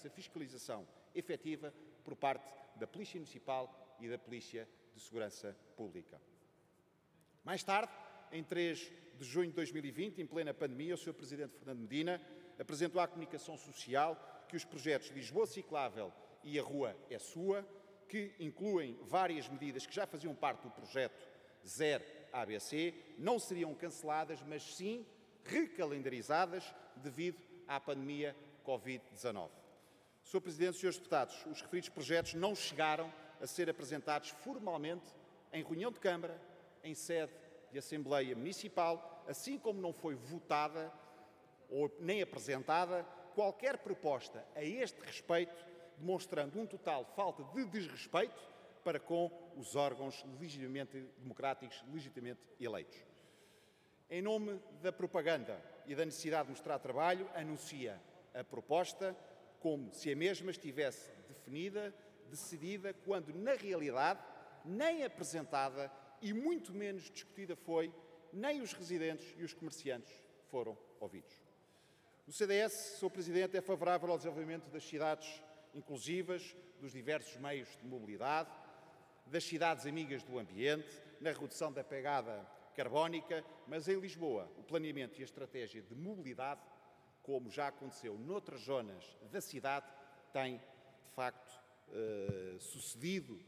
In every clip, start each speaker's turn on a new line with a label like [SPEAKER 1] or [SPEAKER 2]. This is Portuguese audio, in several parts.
[SPEAKER 1] essa fiscalização efetiva por parte da Polícia Municipal e da Polícia de Segurança Pública. Mais tarde, em 3 de junho de 2020, em plena pandemia, o Sr. Presidente Fernando Medina apresentou à comunicação social que os projetos Lisboa Ciclável e A Rua é Sua, que incluem várias medidas que já faziam parte do projeto Zero ABC, não seriam canceladas, mas sim recalendarizadas devido à pandemia Covid-19. Sr. Presidente, Srs. Deputados, os referidos projetos não chegaram a ser apresentados formalmente em reunião de Câmara, em sede de Assembleia Municipal, assim como não foi votada ou nem apresentada qualquer proposta a este respeito, demonstrando total falta de desrespeito para com os órgãos legitimamente democráticos, legitimamente eleitos. Em nome da propaganda e da necessidade de mostrar trabalho, anuncia a proposta como se a mesma estivesse definida, decidida, quando na realidade nem apresentada e muito menos discutida foi, nem os residentes e os comerciantes foram ouvidos. O CDS, Sr. Presidente, é favorável ao desenvolvimento das cidades inclusivas, dos diversos meios de mobilidade, das cidades amigas do ambiente, na redução da pegada carbónica, mas em Lisboa o planeamento e a estratégia de mobilidade, como já aconteceu noutras zonas da cidade, tem, de facto, sucedido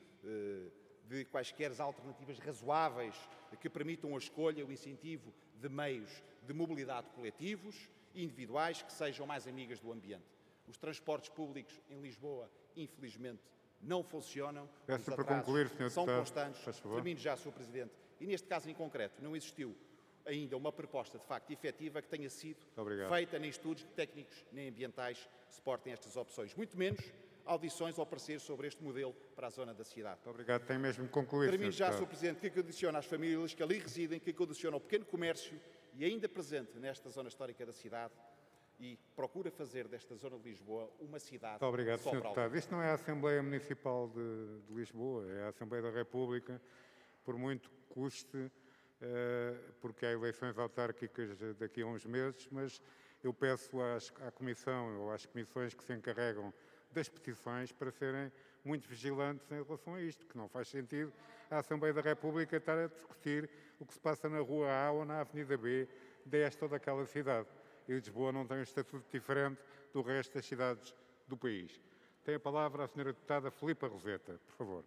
[SPEAKER 1] de quaisquer alternativas razoáveis que permitam a escolha, o incentivo de meios de mobilidade coletivos e individuais que sejam mais amigas do ambiente. Os transportes públicos em Lisboa, infelizmente, não funcionam.
[SPEAKER 2] Peço para concluir, Sr.
[SPEAKER 1] São
[SPEAKER 2] Deputado,
[SPEAKER 1] constantes. Termino já, Sr. Presidente. E neste caso em concreto, não existiu ainda uma proposta de facto efetiva que tenha sido feita nem estudos técnicos nem ambientais que suportem estas opções, muito menos audições ou pareceres sobre este modelo para a zona da cidade.
[SPEAKER 2] Muito obrigado. Tem mesmo que concluir,
[SPEAKER 1] Termino já,
[SPEAKER 2] Sr.
[SPEAKER 1] Sr. Presidente, que condiciona às famílias que ali residem, que condiciona ao pequeno comércio e ainda presente nesta zona histórica da cidade e procura fazer desta zona de Lisboa uma cidade
[SPEAKER 2] Muito obrigado,
[SPEAKER 1] só
[SPEAKER 2] Sr.
[SPEAKER 1] para
[SPEAKER 2] Deputado. Isto não é a Assembleia Municipal de Lisboa, é a Assembleia da República, por muito que custe, porque há eleições autárquicas daqui a uns meses, mas eu peço à Comissão ou às comissões que se encarregam das petições para serem muito vigilantes em relação a isto, que não faz sentido a Assembleia da República estar a discutir o que se passa na Rua A ou na Avenida B desta ou daquela cidade. E Lisboa não tem um estatuto diferente do resto das cidades do país. Tem a palavra a Sra. Deputada Filipa Roseta, por favor.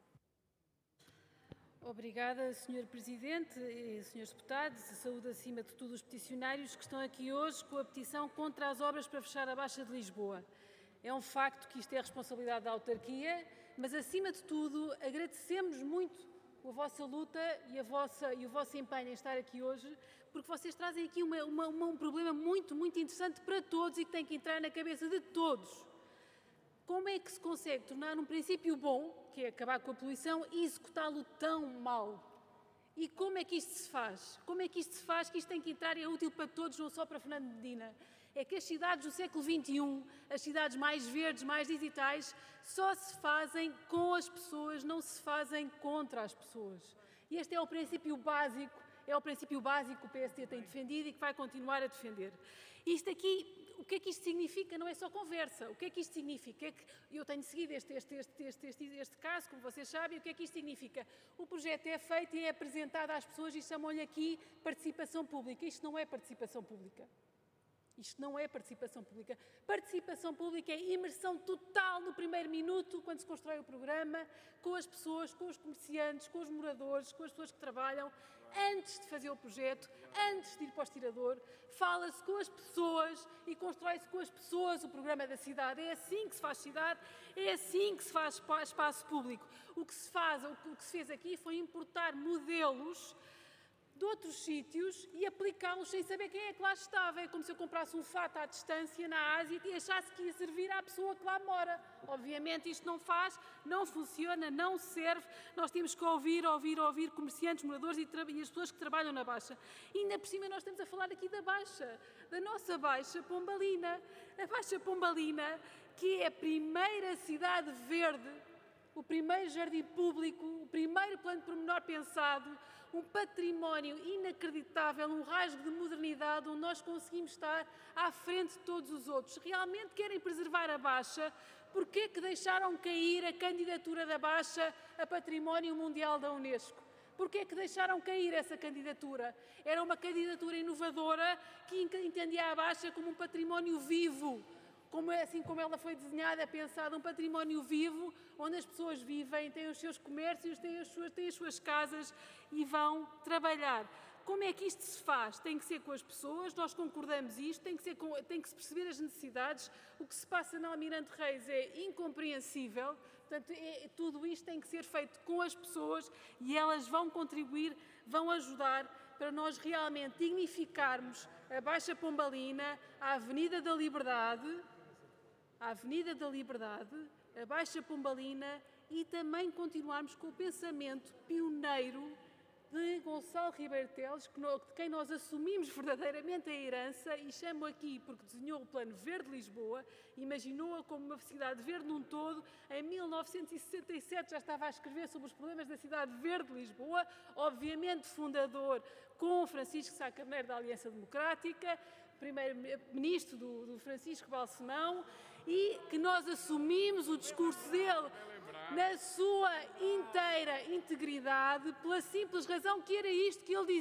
[SPEAKER 3] Obrigada, Sr. Presidente e Srs. Deputados. Saúdo acima de tudo os peticionários que estão aqui hoje com a petição contra as obras para fechar a Baixa de Lisboa. É um facto que isto é a responsabilidade da autarquia, mas acima de tudo agradecemos muito a vossa luta e o vosso empenho em estar aqui hoje, porque vocês trazem aqui um problema muito interessante para todos e que tem que entrar na cabeça de todos. Como é que se consegue tornar um princípio bom, que é acabar com a poluição, e executá-lo tão mal? E como é que isto se faz? Como é que isto se faz que isto tem que entrar e é útil para todos, não só para Fernando Medina? É que as cidades do século XXI, as cidades mais verdes, mais digitais, só se fazem com as pessoas, não se fazem contra as pessoas. E este é o princípio básico, que o PSD tem defendido e que vai continuar a defender. Isto aqui, o que é que isto significa? Não é só conversa. O que é que isto significa? É que eu tenho seguido este caso, como vocês sabem, o que é que isto significa? O projeto é feito e é apresentado às pessoas e chamam-lhe aqui participação pública. Isto não é participação pública. Isto não é participação pública. Participação pública é imersão total no primeiro minuto, quando se constrói o programa, com as pessoas, com os comerciantes, com os moradores, com as pessoas que trabalham, antes de fazer o projeto, antes de ir para o estirador, fala-se com as pessoas e constrói-se com as pessoas o programa da cidade. É assim que se faz cidade, é assim que se faz espaço público. O que se fez aqui foi importar modelos de outros sítios e aplicá-los sem saber quem é que lá estava. É como se eu comprasse um fato à distância na Ásia e achasse que ia servir à pessoa que lá mora. Obviamente isto não faz, não funciona, não serve. Nós temos que ouvir comerciantes, moradores e as pessoas que trabalham na Baixa. E ainda por cima nós estamos a falar aqui da Baixa, da nossa Baixa Pombalina. A Baixa Pombalina, que é a primeira cidade verde, o primeiro jardim público, o primeiro plano de pormenor pensado, um património inacreditável, um rasgo de modernidade onde nós conseguimos estar à frente de todos os outros. Realmente querem preservar a Baixa? Porquê é que deixaram cair a candidatura da Baixa a Património Mundial da Unesco? Porquê é que deixaram cair essa candidatura? Era uma candidatura inovadora que entendia a Baixa como um património vivo, assim como ela foi desenhada, pensada, um património vivo, onde as pessoas vivem, têm os seus comércios, têm as suas casas e vão trabalhar. Como é que isto se faz? Tem que ser com as pessoas, nós concordamos isto, tem que se perceber as necessidades. O que se passa na Almirante Reis é incompreensível, portanto, tudo isto tem que ser feito com as pessoas e elas vão contribuir, vão ajudar para nós realmente dignificarmos a Baixa Pombalina, a Avenida da Liberdade, a Baixa Pombalina e também continuarmos com o pensamento pioneiro de Gonçalo Ribeiro Teles, de quem nós assumimos verdadeiramente a herança, e chamo aqui porque desenhou o Plano Verde de Lisboa, imaginou-a como uma cidade verde num todo. Em 1967 já estava a escrever sobre os problemas da cidade verde de Lisboa, obviamente fundador com Francisco Sá Carneiro da Aliança Democrática, primeiro-ministro do Francisco Balsemão, e que nós assumimos o discurso dele na sua inteira integridade, pela simples razão que era isto que ele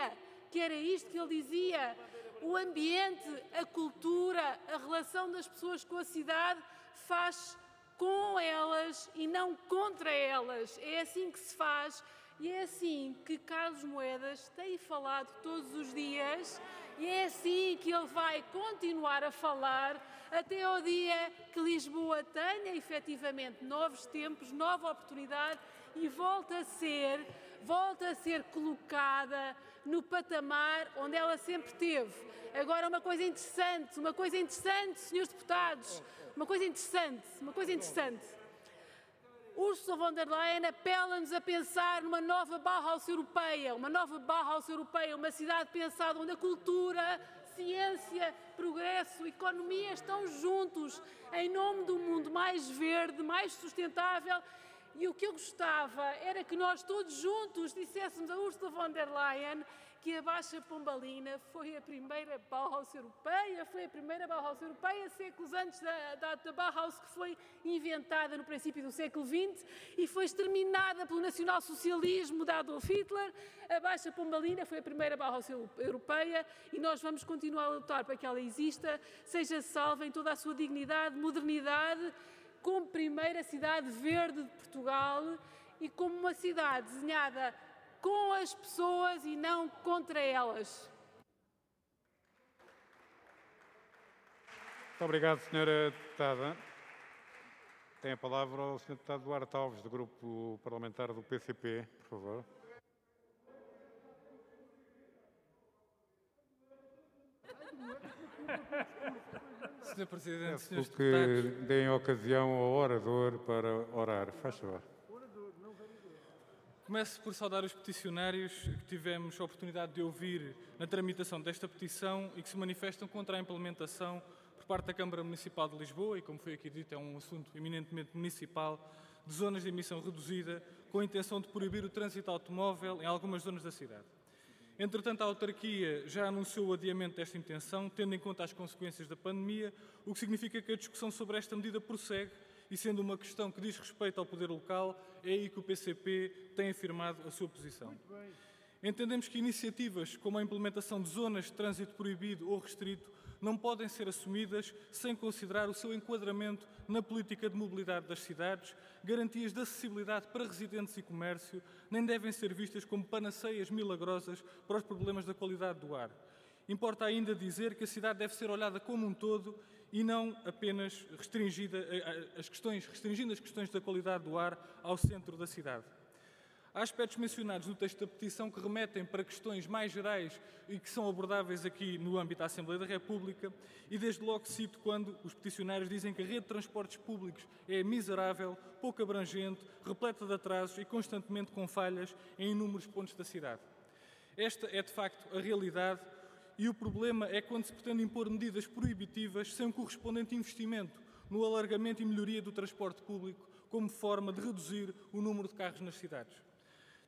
[SPEAKER 3] dizia, o ambiente, a cultura, a relação das pessoas com a cidade faz com elas e não contra elas. É assim que se faz e é assim que Carlos Moedas tem falado todos os dias e é assim que ele vai continuar a falar até ao dia que Lisboa tenha efetivamente novos tempos, nova oportunidade e volta a ser colocada no patamar onde ela sempre esteve. Agora uma coisa interessante, senhores deputados, uma coisa interessante. Ursula von der Leyen apela-nos a pensar numa nova Bauhaus europeia, uma cidade pensada onde a cultura, ciência, progresso, economia estão juntos em nome de um mundo mais verde, mais sustentável. E o que eu gostava era que nós todos juntos disséssemos a Ursula von der Leyen que a Baixa Pombalina foi a primeira Bauhaus europeia, séculos antes da Bauhaus que foi inventada no princípio do século XX e foi exterminada pelo nacionalsocialismo de Adolf Hitler. A Baixa Pombalina foi a primeira Bauhaus europeia e nós vamos continuar a lutar para que ela exista, seja salva em toda a sua dignidade, modernidade, como primeira cidade verde de Portugal e como uma cidade desenhada com as pessoas e não contra elas.
[SPEAKER 2] Muito obrigado, Sra. Deputada. Tem a palavra o Sr. Deputado Duarte Alves, do Grupo Parlamentar do PCP, por favor.
[SPEAKER 4] Sr. Presidente,
[SPEAKER 2] Peço que deem ocasião ao orador para orar. Faz favor.
[SPEAKER 4] Começo por saudar os peticionários que tivemos a oportunidade de ouvir na tramitação desta petição e que se manifestam contra a implementação por parte da Câmara Municipal de Lisboa, e como foi aqui dito, é um assunto eminentemente municipal, de zonas de emissão reduzida, com a intenção de proibir o trânsito automóvel em algumas zonas da cidade. Entretanto, a autarquia já anunciou o adiamento desta intenção, tendo em conta as consequências da pandemia, o que significa que a discussão sobre esta medida prossegue, e sendo uma questão que diz respeito ao poder local, é aí que o PCP tem afirmado a sua posição. Entendemos que iniciativas como a implementação de zonas de trânsito proibido ou restrito não podem ser assumidas sem considerar o seu enquadramento na política de mobilidade das cidades, garantias de acessibilidade para residentes e comércio, nem devem ser vistas como panaceias milagrosas para os problemas da qualidade do ar. Importa ainda dizer que a cidade deve ser olhada como um todo e não apenas restringindo as questões da qualidade do ar ao centro da cidade. Há aspectos mencionados no texto da petição que remetem para questões mais gerais e que são abordáveis aqui no âmbito da Assembleia da República e desde logo cito quando os peticionários dizem que a rede de transportes públicos é miserável, pouco abrangente, repleta de atrasos e constantemente com falhas em inúmeros pontos da cidade. Esta é de facto a realidade e o problema é quando se pretende impor medidas proibitivas sem um correspondente investimento no alargamento e melhoria do transporte público como forma de reduzir o número de carros nas cidades.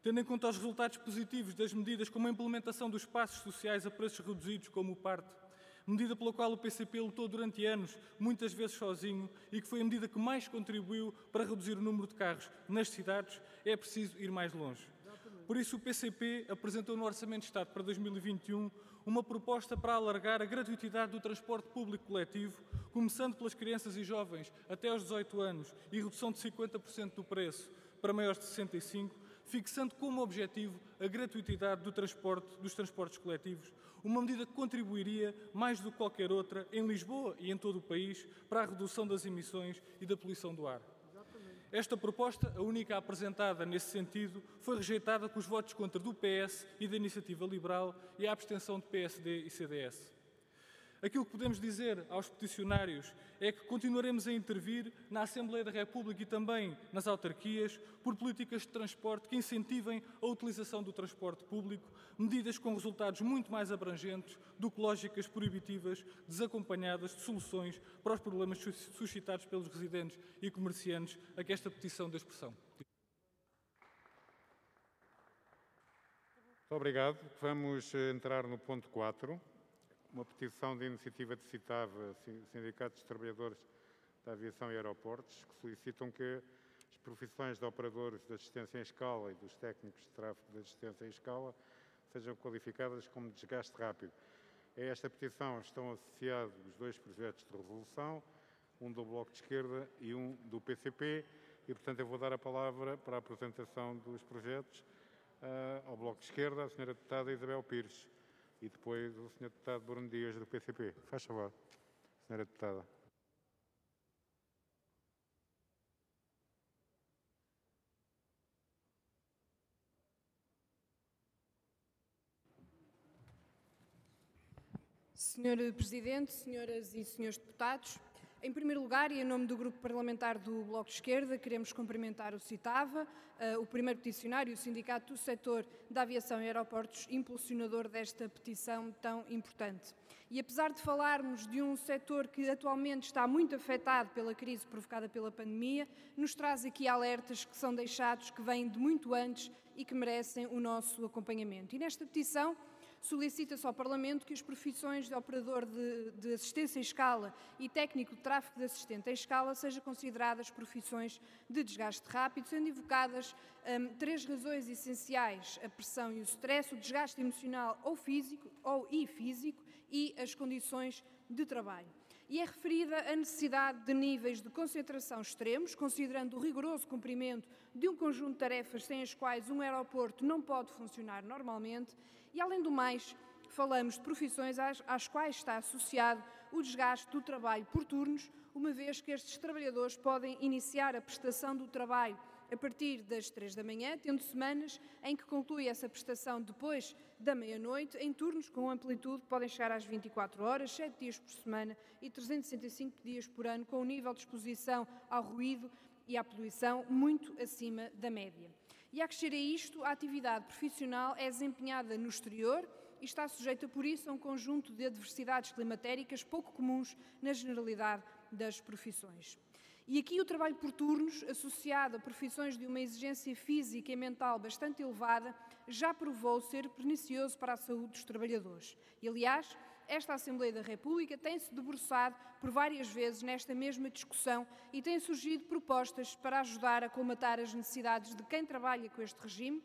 [SPEAKER 4] Tendo em conta os resultados positivos das medidas como a implementação dos passos sociais a preços reduzidos, como o PARTE, medida pela qual o PCP lutou durante anos, muitas vezes sozinho, e que foi a medida que mais contribuiu para reduzir o número de carros nas cidades, é preciso ir mais longe. Por isso, o PCP apresentou no Orçamento de Estado para 2021 uma proposta para alargar a gratuitidade do transporte público coletivo, começando pelas crianças e jovens até aos 18 anos e redução de 50% do preço para maiores de 65, fixando como objetivo a gratuitidade dos transportes coletivos, uma medida que contribuiria, mais do que qualquer outra, em Lisboa e em todo o país, para a redução das emissões e da poluição do ar. Esta proposta, a única apresentada nesse sentido, foi rejeitada com os votos contra do PS e da Iniciativa Liberal e a abstenção de PSD e CDS. Aquilo que podemos dizer aos peticionários é que continuaremos a intervir na Assembleia da República e também nas autarquias por políticas de transporte que incentivem a utilização do transporte público, medidas com resultados muito mais abrangentes do que lógicas proibitivas desacompanhadas de soluções para os problemas suscitados pelos residentes e comerciantes a que esta petição dê expressão.
[SPEAKER 2] Muito obrigado. Vamos entrar no ponto 4. Uma petição de iniciativa de CITAVA, Sindicato dos Trabalhadores da Aviação e Aeroportos, que solicitam que as profissões de operadores de assistência em escala e dos técnicos de tráfego de assistência em escala sejam qualificadas como desgaste rápido. A esta petição estão associados os 2 projetos de resolução, um do Bloco de Esquerda e um do PCP, e, portanto, eu vou dar a palavra para a apresentação dos projetos ao Bloco de Esquerda, à Sra. Deputada Isabel Pires. E depois o Sr. Deputado Bruno Dias, do PCP. Faz favor, Sra. Deputada.
[SPEAKER 5] Sr. Presidente, senhoras e senhores deputados, em primeiro lugar, e em nome do Grupo Parlamentar do Bloco de Esquerda, queremos cumprimentar o CITAVA, o primeiro peticionário, o Sindicato do Setor da Aviação e Aeroportos, impulsionador desta petição tão importante. E apesar de falarmos de um setor que atualmente está muito afetado pela crise provocada pela pandemia, nos traz aqui alertas que são deixados, que vêm de muito antes e que merecem o nosso acompanhamento. E nesta petição solicita-se ao Parlamento que as profissões de operador de assistência em escala e técnico de tráfego de assistente em escala sejam consideradas profissões de desgaste rápido, sendo evocadas 3 razões essenciais: a pressão e o stress, o desgaste emocional ou físico e as condições de trabalho. E é referida a necessidade de níveis de concentração extremos, considerando o rigoroso cumprimento de um conjunto de tarefas sem as quais um aeroporto não pode funcionar normalmente. E, além do mais, falamos de profissões às quais está associado o desgaste do trabalho por turnos, uma vez que estes trabalhadores podem iniciar a prestação do trabalho a partir das 3 da manhã, tendo semanas em que conclui essa prestação depois da meia-noite, em turnos com amplitude que podem chegar às 24 horas, 7 dias por semana e 365 dias por ano, com um nível de exposição ao ruído e à poluição muito acima da média. E a crescer a isto, a atividade profissional é desempenhada no exterior e está sujeita, por isso, a um conjunto de adversidades climatéricas pouco comuns na generalidade das profissões. E aqui o trabalho por turnos, associado a profissões de uma exigência física e mental bastante elevada, já provou ser pernicioso para a saúde dos trabalhadores. E, aliás, esta Assembleia da República tem-se debruçado por várias vezes nesta mesma discussão e têm surgido propostas para ajudar a colmatar as necessidades de quem trabalha com este regime,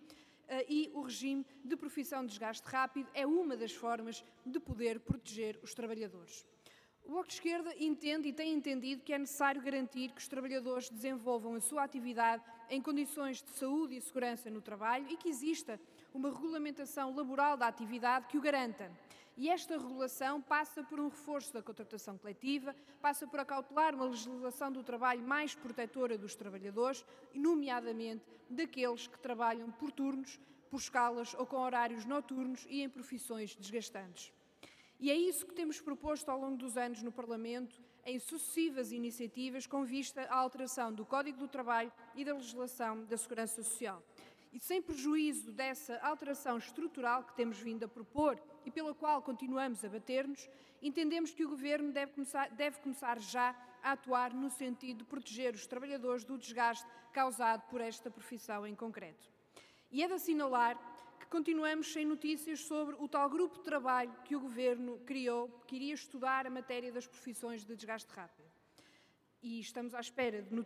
[SPEAKER 5] e o regime de profissão de desgaste rápido é uma das formas de poder proteger os trabalhadores. O Bloco de Esquerda entende e tem entendido que é necessário garantir que os trabalhadores desenvolvam a sua atividade em condições de saúde e segurança no trabalho e que exista uma regulamentação laboral da atividade que o garanta. E esta regulação passa por um reforço da contratação coletiva, passa por acautelar uma legislação do trabalho mais protetora dos trabalhadores, nomeadamente daqueles que trabalham por turnos, por escalas ou com horários noturnos e em profissões desgastantes. E é isso que temos proposto ao longo dos anos no Parlamento, em sucessivas iniciativas com vista à alteração do Código do Trabalho e da legislação da Segurança Social. E sem prejuízo dessa alteração estrutural que temos vindo a propor e pela qual continuamos a bater-nos, entendemos que o Governo deve começar já a atuar no sentido de proteger os trabalhadores do desgaste causado por esta profissão em concreto. E é de assinalar que continuamos sem notícias sobre o tal grupo de trabalho que o Governo criou, que iria estudar a matéria das profissões de desgaste rápido. E estamos à espera de notícias